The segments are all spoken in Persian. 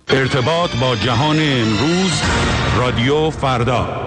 ارتباط با جهان امروز، رادیو فردا.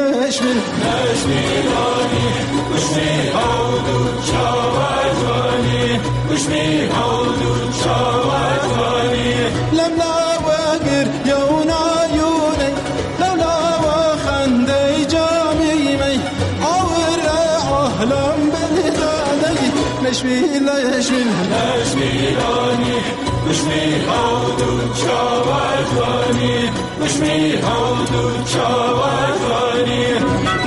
نشمیلانی کشمی هاودو چاوزانی وشمي هودو شاوات واني لملا وقر يونا يوني لولا وخندي جامي مي أور أهلم بالدادي نشمي لاني وشمي هودو شاوات واني وشمي هودو شاوات واني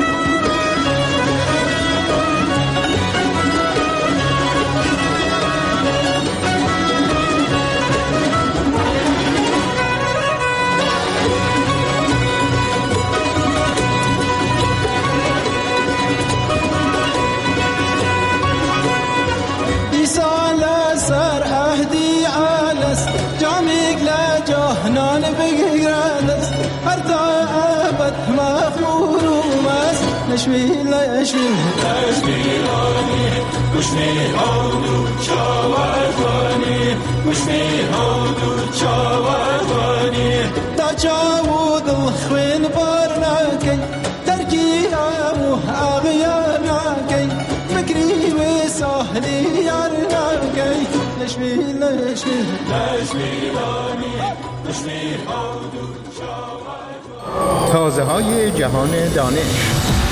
نشمي لاني وشمي هودو شاوات واني وشمي هودو شاوات واني تجاوز الخوين برناكي تركي أمو أغياناكي مكري وسهلي يارناكي نشمي لاني وشمي هودو شاوات واني تازه های جهان دانش.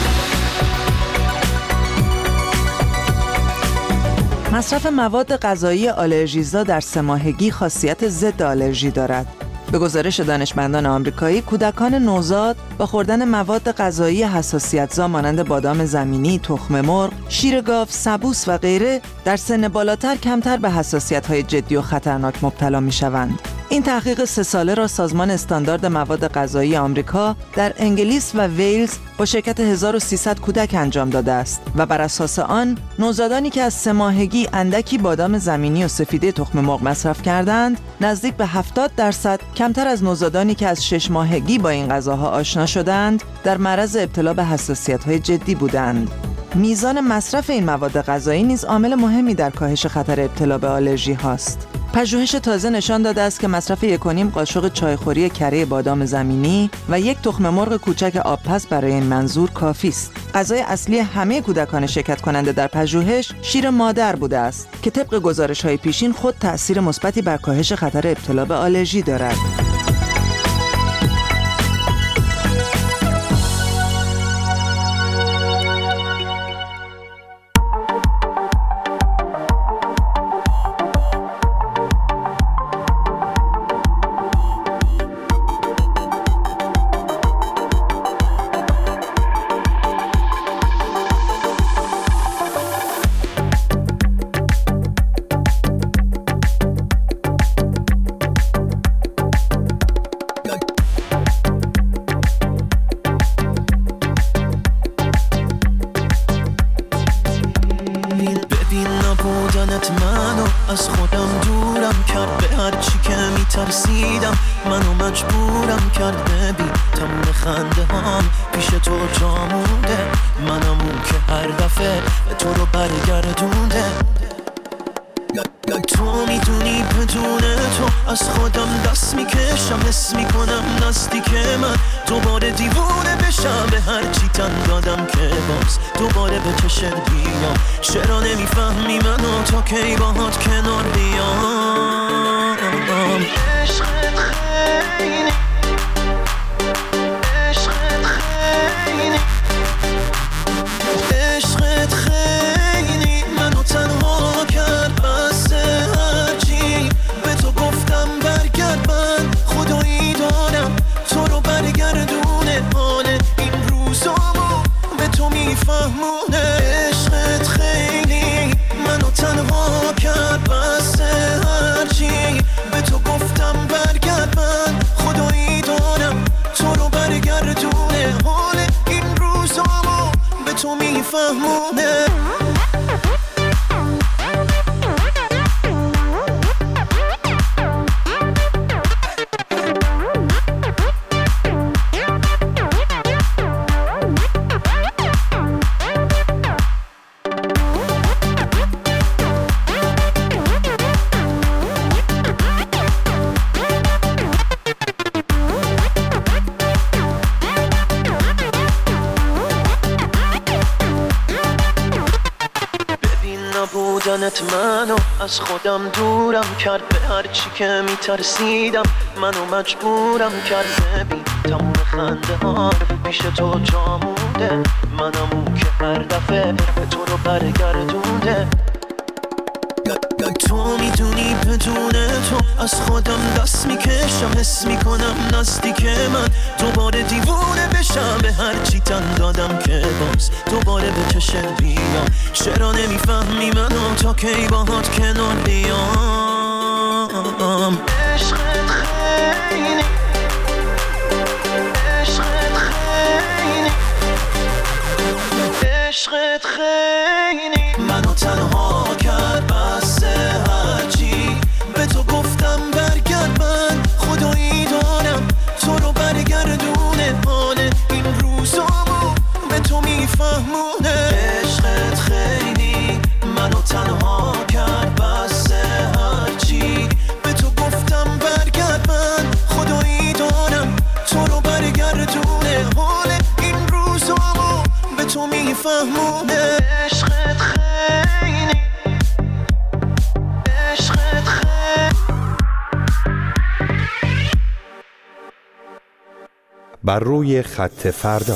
مصرف مواد غذایی آلرژیزا در 3 ماهگی خاصیت ضد آلرژی دارد. به گزارش دانشمندان آمریکایی، کودکان نوزاد با خوردن مواد غذایی حساسیت‌زا مانند بادام زمینی، تخم مرغ، شیر گاو، سبوس و غیره در سن بالاتر کمتر به حساسیت‌های جدی و خطرناک مبتلا می‌شوند. این تحقیق 3 ساله را سازمان استاندارد مواد غذایی آمریکا در انگلیس و ویلز با شرکت 1300 کودک انجام داده است و بر اساس آن نوزادانی که از 3 ماهگی اندکی بادام زمینی و سفیده تخم مرغ مصرف کردند نزدیک به 70% کمتر از نوزادانی که از 6 ماهگی با این غذاها آشنا شدند در معرض ابتلا به حساسیت‌های جدی بودند. میزان مصرف این مواد غذایی نیز عامل مهمی در کاهش خطر ابتلا به آلرژی هاست. پژوهش تازه نشان داده است که مصرف 1.5 قاشق چایخوری کره بادام زمینی و 1 تخم مرغ کوچک آبپز برای این منظور کافی است. غذای اصلی همه کودکان شرکت کننده در پژوهش شیر مادر بوده است که طبق گزارش‌های پیشین خود تأثیر مثبتی بر کاهش خطر ابتلا به آلرژی دارد. از خودم دورم کرد، به هر چی که میترسیدم منو مجبورم کرد. ببین تمام خنده هام پیش تو جامونده، منم اون که هر دفعه تو رو برگردونده. تو میدونی بدون تو از خودم دست میکشم، حس میکنم نزدیک من دوباره دیوونه بشم. به هر چی تن دادم که باز دوباره به چشت بیام. چرا نمیفهمی منو تا کی باهات کنار بیام؟ عشقت خیلی، عشقت خیلی، عشقت خیلی منو تنها کرد. بس هرچی به تو گفتم برگرد، من خدایی دارم تو رو برگردونه. حال این روزامو به تو میفهمونه. عشقت خیلی منو تنها کرد. بس هرچی به تو گفتم برگرد، من خدایی دارم تو رو برگردونه. حال این روزامو به تو میفهمونه. نبودنت منو از خودم دورم کرد، به هرچی که میترسیدم منو مجبورم کرد. ببین تموم خنده ها پیش تو جا مونده، منم اون که هر دفعه به تو رو برگردونده. تو میدونی بدون تو از خودم دست میکشم، حس میکنم نزدیک من دوباره دیوونه بشم. به هرچی تن دادم که باز دوباره به چشت بیام. چرا نمیفهمی منو تا کی باهات کنار بیام؟ عشقت خیلی، عشقت خیلی، عشقت خیلی منو تنها کرد. بس هرچی به تو گفتم برگرد، من خدایی دارم تو رو برگردونه. حال این روزامو به تو میفهمونه. عشقت خیلی منو تنها کرد. بس هرچی به تو گفتم برگرد، من خدایی دارم تو رو برگردونه. حال این روزامو به تو میفهمونه. عشقت خیلی، عشقت خیلی. بر روی خط فردا.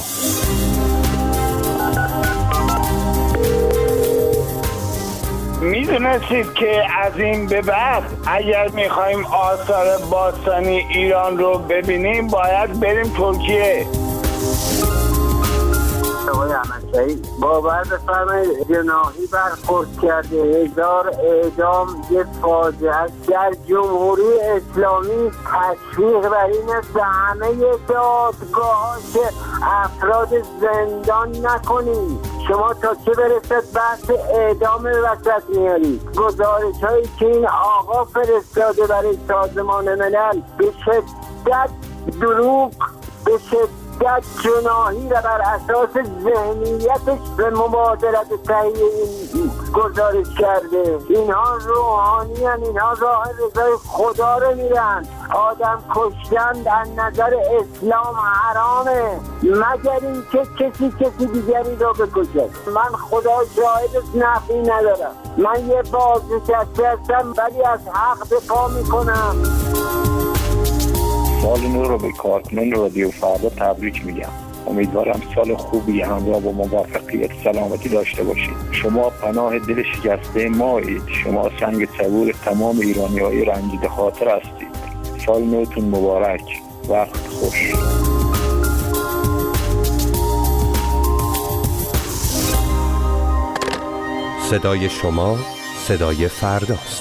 میدونستید که از این به بعد اگر میخوایم آثار باستانی ایران رو ببینیم باید بریم ترکیه؟ آقای احمدشاهی باور بفرمایید جناحی برخورد کرده. 1000 اعدام یه فاجعه در جمهوری اسلامی. تشویق بر این است به همه دادگاه‌ها که افراد زندان نکنید. شما تا چه برسد بحث اعدام وسط میارید؟ گزارش هایی که این آقا فرستاده برای سازمان ملل به شدت دروغ، به شدت جناحی و بر اساس ذهنیتش به مبادرت تهیه این گزارش کرده. اینها روحانی هستند، اینها راه رضای خدا رو میرن. آدم کشتن از نظر اسلام حرامه مگر این که کسی دیگری رو بکشه. من خدا شاهدش نفی ندارم، من یه بازنشسته هستم ولی از حق دفاع میکنم. سال نو رو به کارکنان رادیو فردا تبریک میگم. امیدوارم سال خوبی همراه با موفقیت سلامتی داشته باشید. شما پناه دل شکسته مایید. شما سنگ صبور تمام ایرانی‌های رنجیده خاطر هستید. سال نوتون مبارک. وقت خوش. صدای شما صدای فرداست.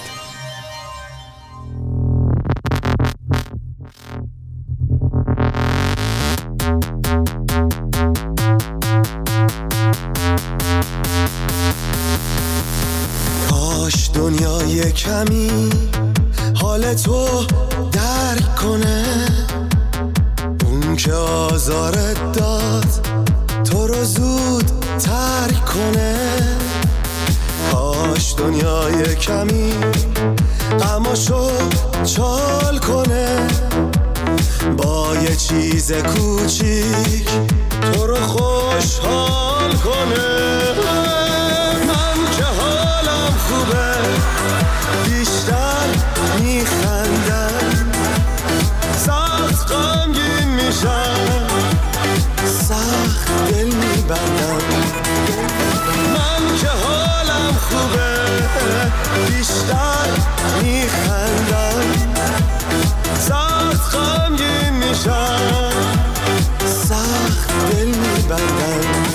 کاش دنیای کمی حال تو درک کنه، اون که آزارت داد تو رو زود ترک کنه. کاش دنیای کمی غماشو چال کنه، با یه چیز کوچیک تو رو خوشحال کنه. من که حالم خوبه بیشتر میخندم، سخت غمگین میشم، سخت دل میبندم. من که حالم خوبه بیشتر میخندم، سخت غمگین میشم، سخت دل میبندم.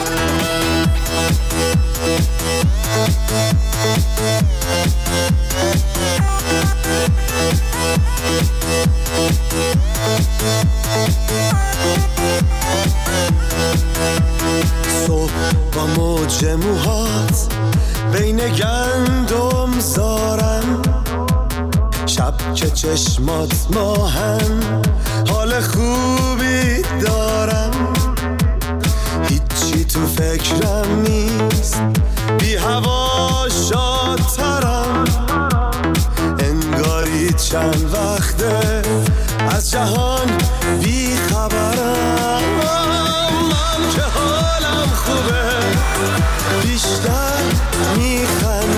صبح با موج موهات بین گندم زارم، شب که چشمات ماهن حال خوبی دارم. هیچی تو فکرم نیست، بی هوا شادترم، انگاری چند وقته از جهان بی خبرم. من که حالم خوبه بیشتر میخندم،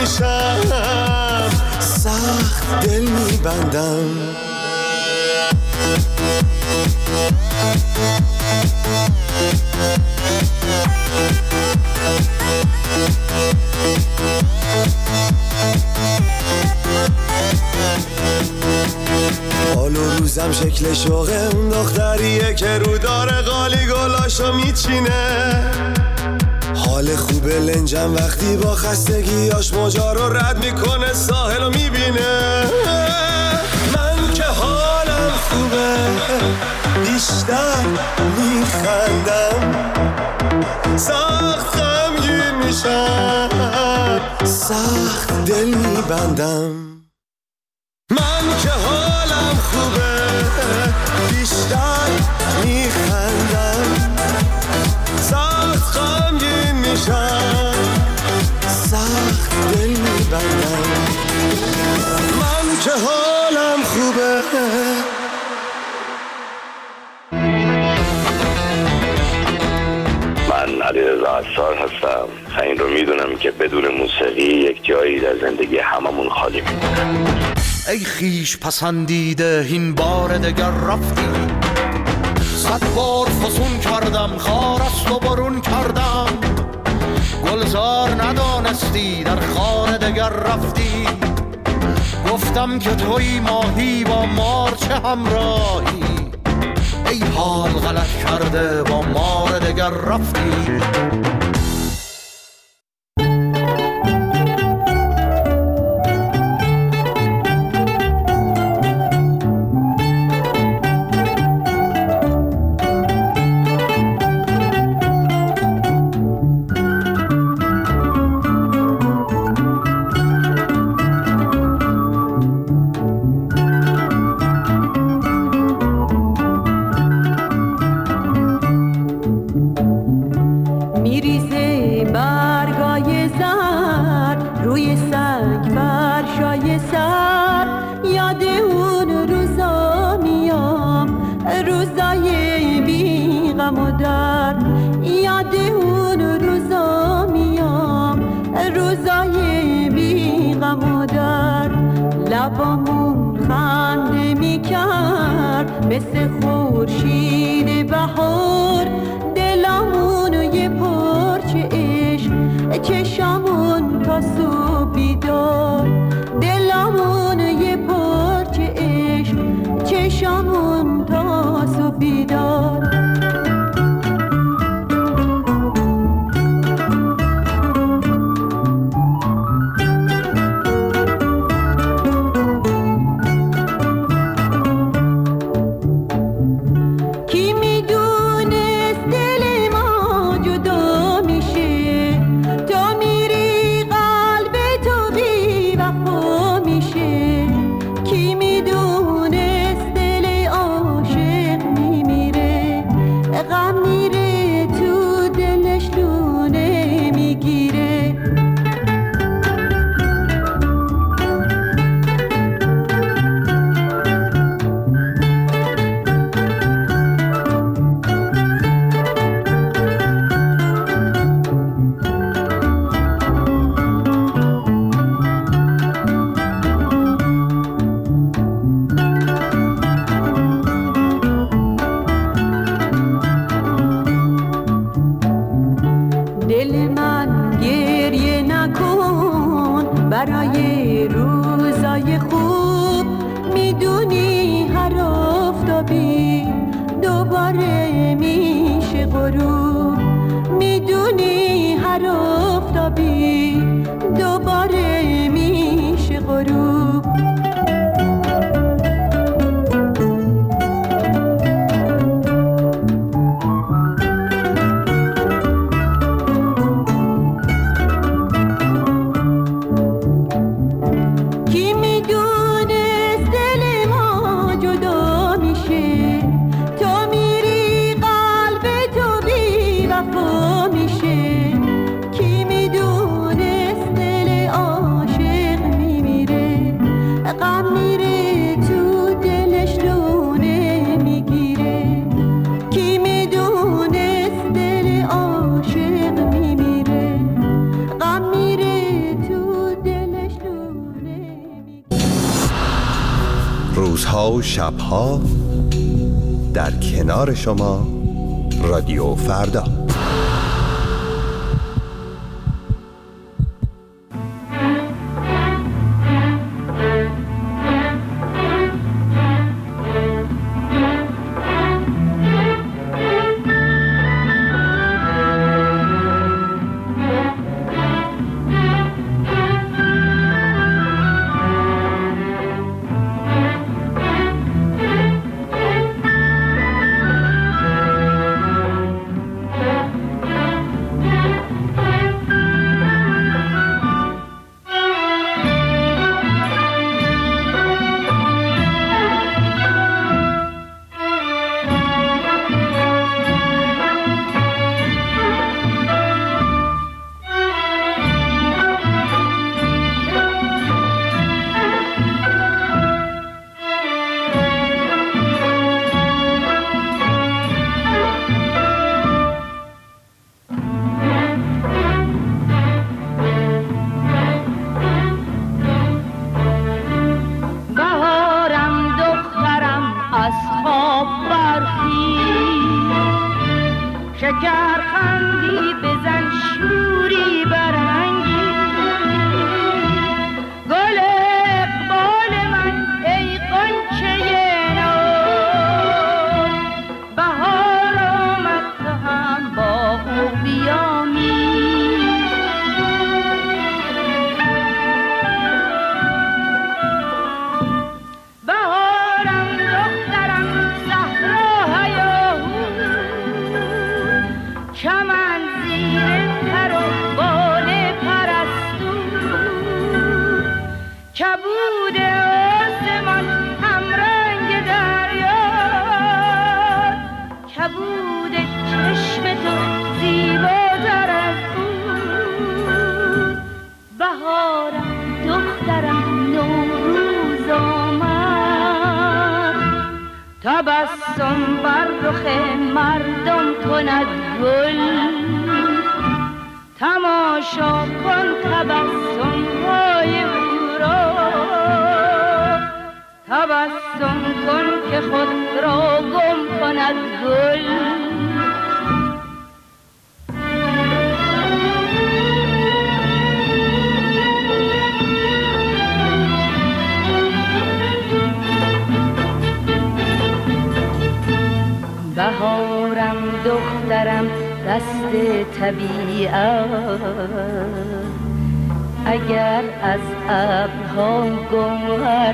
میشم، سخت دل میبندم. حال و روزم شکل شوقه اون دختریه که رو داره قالی گلاشو میچینه. حال خوب لنجم وقتی با خستگیاش موجا رو رد میکنه، ساحل رو میبینه. من که حالم خوبه بیشتر میخندم، سخت غمگین میشم، سخت دل میبندم. من که حالم خوبه بیشتر میخندم، سخت غمگین میشم، سخت دل میبندم. من که حالم خوبه. من علیرضا عصار هستم. این رو میدونم که بدون موسیقی یک جایی در زندگی هممون خالی میمونه. ای خیش پسندیده این بار دگر رفتی، 100 بار فسون کردم خار است و برون کردم. گلزار ندانستی در خانه دگر رفتی، گفتم که توی ماهی با مار چه همراهی. ای حال غلط کرده با مار دگر رفتی. لبامون خنده میکرد مثل خورشید بهار، دلمونو یه پرچه عشق، چشمون تا صبح بیدار. دلمونو یه پرچه عشق، چشمون تا صبح بیدار. برای روزای خوب میدونی هر آفتابی دوباره میشه غروب. میدونی هر آفتابی دوباره میشه غروب. روزها و شبها در کنار شما رادیو فردا. تبسم بر رخ مردم کند گل، تماشا کن تبسم های او را، تبسم کن که خود را گم کند گل. بهارم دخترم دست طبیعت، اگر از ابرها گوهر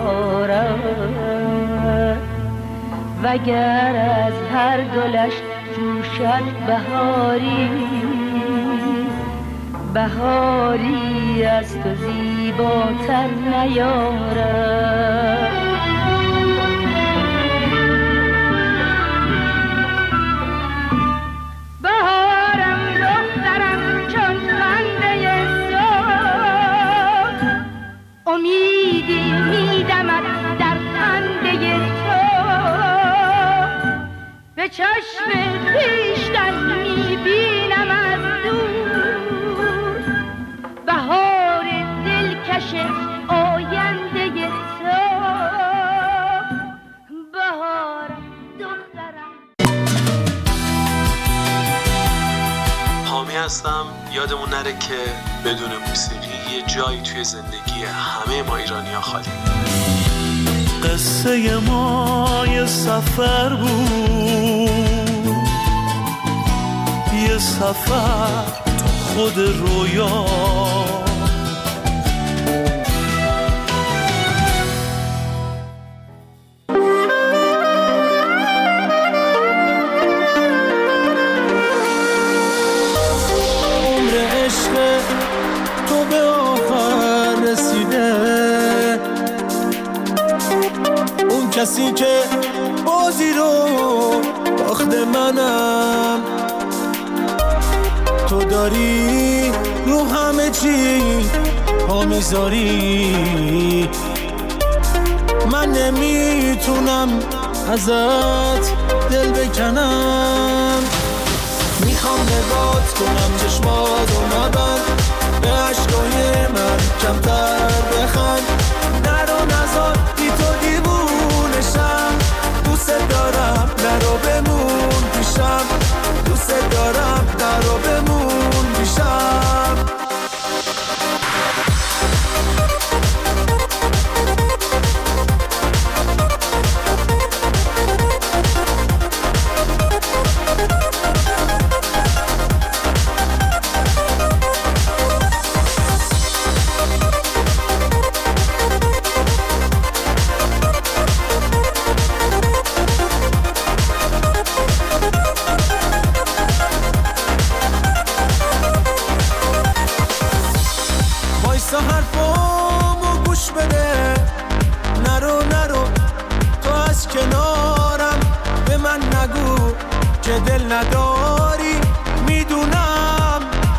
ببارد، وگر از هر گلش جوشد بهاری، بهاری از تو زیباتر نیارد. امیدی میدمد در خنده تو، به چشم خویشتن میبینم از دور، بهار دلکش آینده تو، بهار دخترم. حامی هستم. یادمون نره که بدون موسیقی یه جایی توی زندگی همه ما ایرانی‌ها خالی. قصه ما یه سفر بود، یه سفر تو خود رویا، کسی که بازی رو باخت منم، تو داری رو همه چی پا میذاری، من نمیتونم ازت دل بکنم، میخوام نگات کنم چشماتو نبند، به عشقای من کمتر بخند، نرو نزار بی تو دیوونه دل نداری، میدونم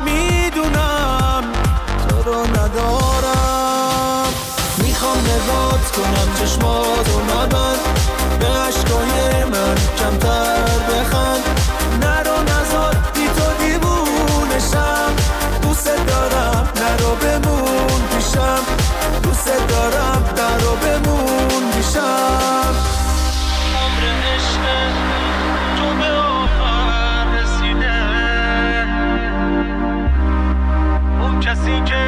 تو رو ندارم. میخوام نگات کنم چشماتو نبند، به عشقای من کمتر بخند، نرو نزار بی تو دیوونشم، دوست دارم نرو بمون پیشم، دوست دارم نرو بمون پیشم. عمر عشق تو به آخر رسیده، اون کسی که